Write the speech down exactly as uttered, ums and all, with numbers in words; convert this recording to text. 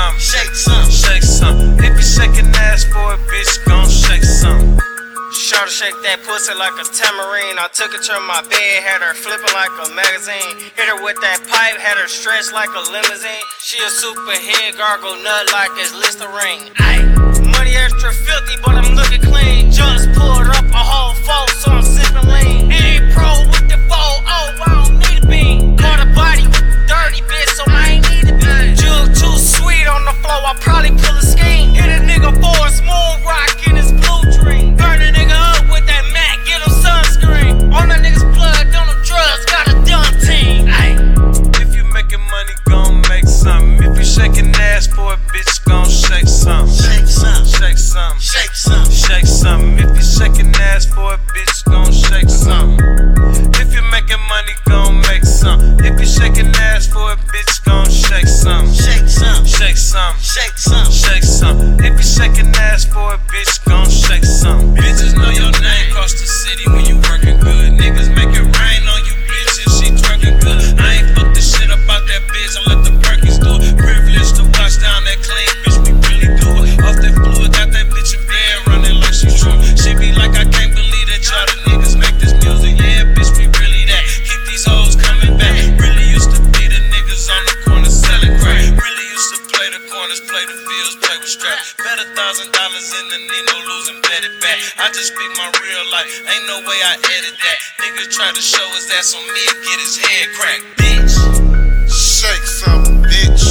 some, shake some, shake some. If you shaking ass for a bitch, gon' shake some. Shorty shake that pussy like a tambourine. I took her to my bed, had her flipping like a magazine. Hit her with that pipe, had her stretched like a limousine. She a superhead, gargle nut like it's Listerine. Ayy, money extra filthy, but I'm looking clean. Just pulled up a whole four, so I'm sipping lean. Ain't pro with the four, oh, I don't need a bean. Caught a body with the dirty bitch, so I ain't need a bean. Jug too sweet on the floor, I probably pull a scheme. Hit a nigga for a smooth rock in his blue dream. Burn a nigga up with that Mac, get him sunscreen. On a nigga's blood, on them drugs, got a dumb team. Ay. If you making money, gon' make some. If you shaking ass for a bitch, gon' shake some. Shake some, Shake some, shake some, shake some. If you shaking ass for a bitch, gon' shake some. If you making money, gon' make some. If you shaking ass for a bitch, gon' shake some. shake some, Shake some, shake some. shake some. If you shaking ass for a bitch, gon' shake some. Bitches know your name across the city when you working good. Niggas make it rain on you bitches, she twerking good. I ain't fuck the shit up out that bitch, I let the Perkins do it. Privilege to watch down that clean, bitch, we really do it. Off that fluid, got that bitch in bed running like she true. She be like, I can't believe that y'all the niggas make this music. Yeah, bitch, we really that. Keep these hoes coming back. Really used to be the niggas on the corner selling crack. Really used to play the corners, play the fields, play with straps. Bet a thousand dollars in the Nino, losing, bet it back. I just speak my real life, ain't no way I edit that. Niggas try to show his ass on me and get his head cracked, bitch. Shake some, bitch.